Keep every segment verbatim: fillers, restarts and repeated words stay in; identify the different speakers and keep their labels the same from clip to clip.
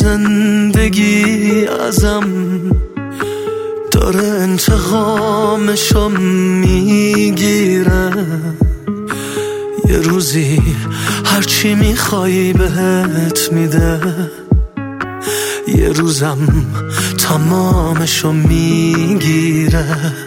Speaker 1: زندگی ازم داره انتقامشو میگیره. یه روزی هرچی میخوای بهت میده، یه روزم تمامشو میگیره.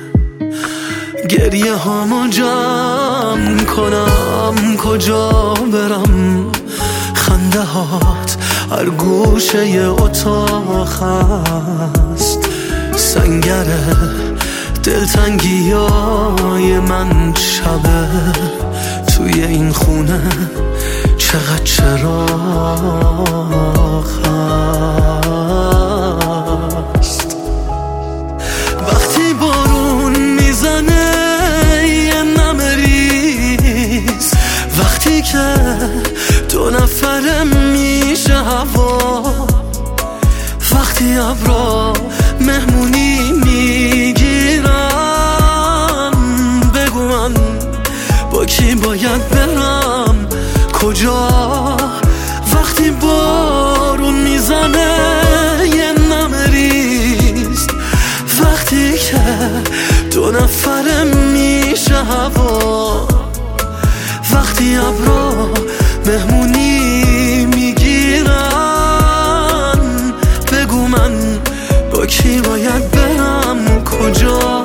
Speaker 1: گریه هامو جمع کنم کجا برم، خنده هات هر گوشه ی اتاق هست. سنگره دلتنگی های من شبه، توی این خونه چقدر چراغ هست. وقتی بارون میزنه یه نمه ریز، وقتی که دو نفره میشه هوا، وقتی ابرا مهمونی میگیرم، بگو من با کی باید برم کجا. وقتی بارون میزنه یه نمه ریز، وقتی که دو نفره میشه هوا، وقتی ابرا مهمونی میگیرن، بگو من با کی باید برم کجا.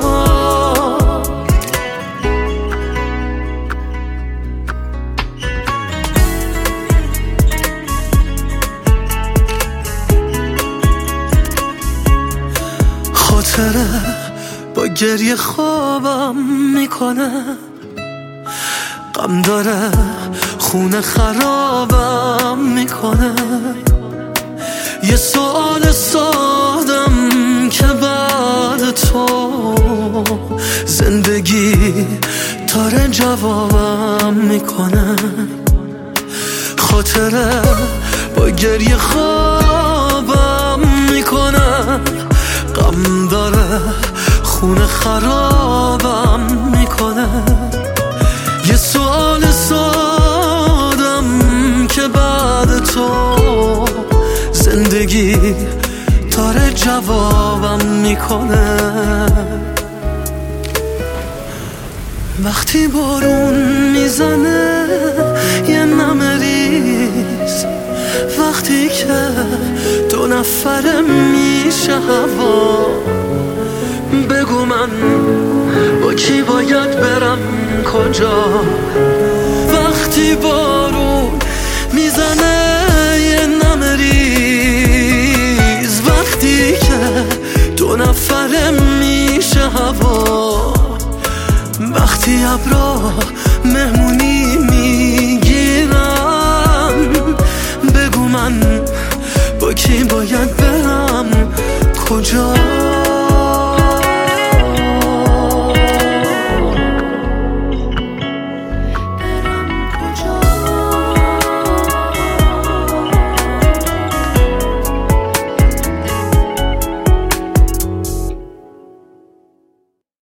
Speaker 1: خاطره با گریه خوابم میکنه، غم داره خونه خرابم میکنه. یه سوال سادم که بعد تو زندگی داره جوابم میکنه. خاطره با گریه خوابم میکنه، غم داره خونه خرابم میکنه. یه سوال سادم که بعد تو زندگی داره جوابم میکنه. وقتی بارون میزنه یه نمه ریز، وقتی که دو نفره میشه هوا، بگو من با کی باید برم کجا. وقتی بارون میزنه یه نمه ریز، وقتی که دو نفره میشه هوا، وقتی ابرا مهمونی